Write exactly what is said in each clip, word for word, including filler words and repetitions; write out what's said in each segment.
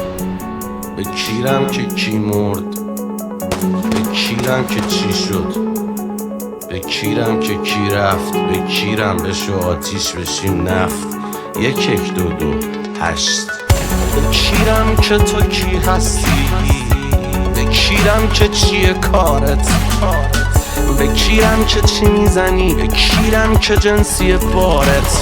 بکیرم که کی مرد، بکیرم که چی شد، بکیرم که کی رفت، بکیرم بشو آتیش بشیم نفت. یک یک دو دو هشت. بکیرم که تو کی هستی، بکیرم که چیه کارت، بکیرم که چی میزنی، بکیرم که جنسی بارت،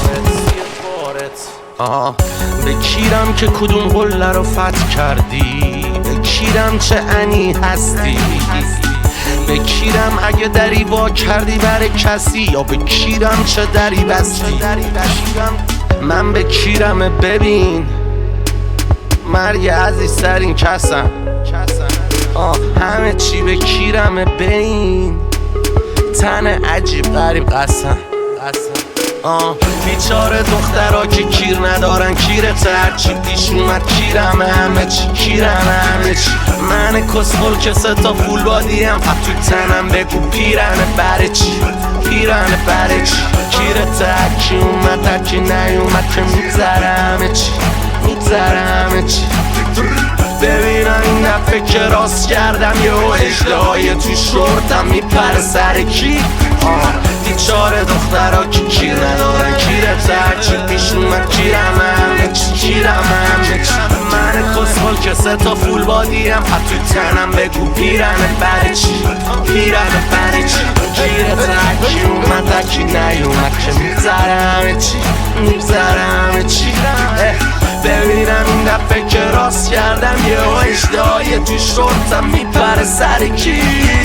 آه بکیرم که کدوم قله رو فتح کردی، بکیرم چه انی هستی، بکیرم اگه دری وا کردی بر کسی، یا بکیرم چه دری بستی. من بکیرم ببین، مرگ عزیزتر این کسم، آه همه چی بکیرم بین، تن عجیب غریب قسم. آه بیچاره دخترها که کیر ندارن، کیرت هرچی پیش اومد کیرم، همه چی کیرم همه چی. من کسخل که سه تا فول بادیم پا تو تنم، بگو پیرنه بره چی، پیرنه بره چی. کیرت هرکی اومد هرکی نیومد که میگذره همه چی، میگذره همه چی. ببینم این دفعه که راست کردم یه اجدهای تو شورتم میپره سر کی. آه بیچاره دخترها که کیر ندارن، کیرت هرچی پیش اومد کیرم همه چی، کیرم همه چی. من کسخل که سه تا فول بادیم پا تو تنم، بگو پیرنه بره چی، پیرنه بره چی. کیرت هرکی اومد هرکی نیومد که میگذره همه چی، میگذره همه چی. ببینم این دفعه که راست کردم یه اجدهای تو شورتم میپره سر کی.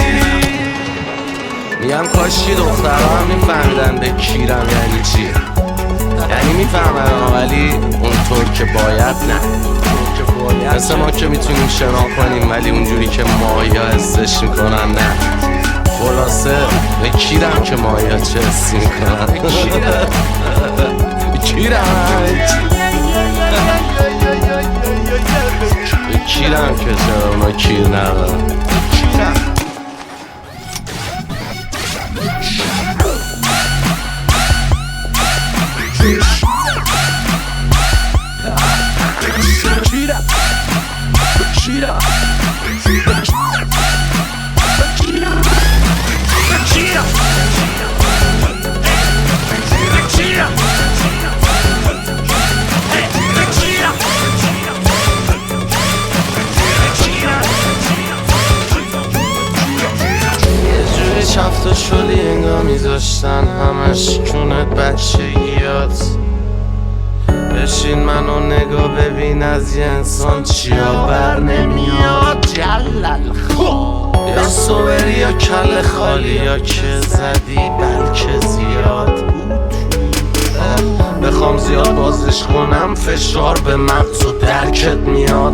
میگم کاشی دخترها هم میفهمیدن بکیرم یعنی چی، یعنی میفهمن ولی اونطور که باید نه. مثل ما که میتونیم شنا کنیم ولی اونجوری که ماهی ها حسش میکنن نه. خلاصه بکیرم که ماهی ها چه حسی میکنن، بکیرم بکیرم که چرا اونا کیر ندارن. هفته شدی انگاه میذاشتن همش کونت بچگیات. بشین منو نگاه ببین از یه انسان چیا بر نمیاد. جلل خوب یا صبری یا کل خالی یا که زدی بلکه زیاد. بخوام زیاد بازش کنم فشار به مغز و درکت میاد.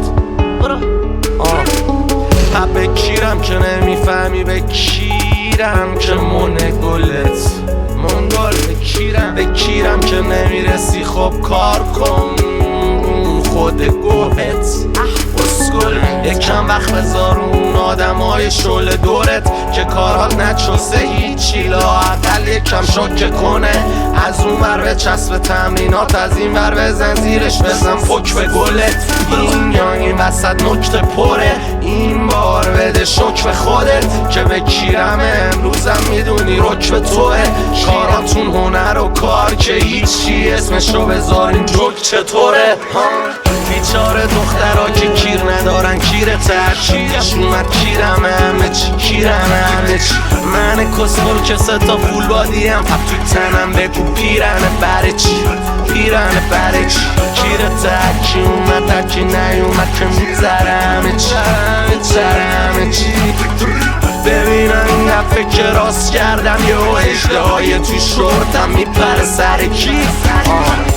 آه بکیرم که نمیفهمی، بکیرم که مونه گلت منگل، بکیرم بکیرم که نمیرسی خب کار کن خود گوهت اسکل. یکم وقت بذار اون آدم های شل دورت که کارات نچوسه هیچی، لااقل یکم شوکه کنه. از اون ور به چسب تمرینات، از این ور بزن زیرش بزن پک به گلت. این یا این وسط نکته پره، این بار بده شک به خودت که بکیرم امروزم میدونی رک به توه. کاراتون هنر و کار که هیچی اسمشو بذارین جوک چطوره. بیچاره دخترها که کیر ندارن، کیرت هرچی پیش اومد کیرم همه چی، کیرم همه چی. من کسخل که سه تا فول بادیم پا تو تنم، بگو پیرنه بره چی، پیرنه بره چی. کیرت هرکی اومد هرکی نیومد که میگذره همه چی، میگذره همه چی. ببینم این دفعه که راست کردم یه اجدهای تو شورتم میپره سر کی. آه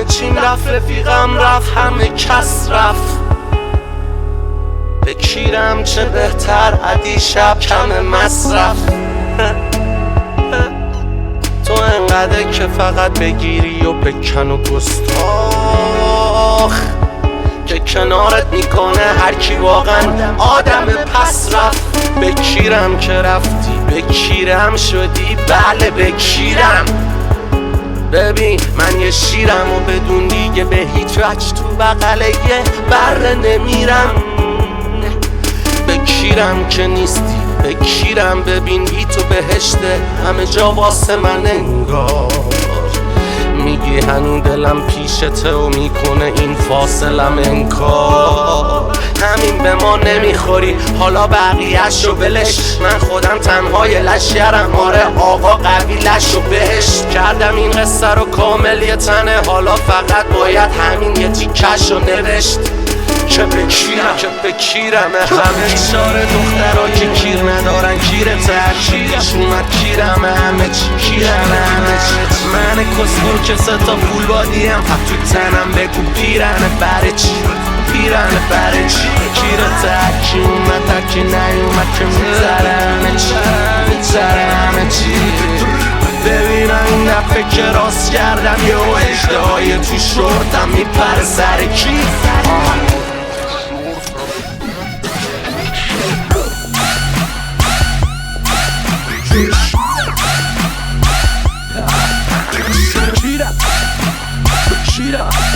چیم رفت رفیقم رفت همه کس رفت بکیرم چه بهتر عدی شب کم مصرف تو انقدر که فقط بگیری و بکن و گستاخ که کنارت میکنه هر کی واقعا آدم پس رفت بکیرم که رفتی بکیرم شدی بله بکیرم ببین من یه شیرم و بدون دیگه به هیچ وجه تو بغل یه بره نمیرم بکیرم که نیستی بکیرم ببین بی تو بهشته همه جا واسه من انگار میگی هنو دلم پیشته و میکنه این فاصلم انکار همین به ما نمیخوری حالا بقیهش رو بلش من خودم تنهای لشیرم آره آقا قبیلش رو بهش کردم این قصه رو کامل یه تنه حالا فقط باید همین یه تیکش رو نوشت که بکیرم که بکیرم همه اشاره دخترها که کیر ندارن کیر ترکیرش اومد کیرم همه چی کیرم همه چی من کسمون که سه تا فول بادیم تو تنم بگو پیرنه بره چی پیرنه بره چی کیر ترکی اومد ترکی نیومد که میذاره همه چی میذاره همه چی ببینم این دفعه که راست کردم یه اجده های تو شورتم میپره سر کی Cheetah, cheetah.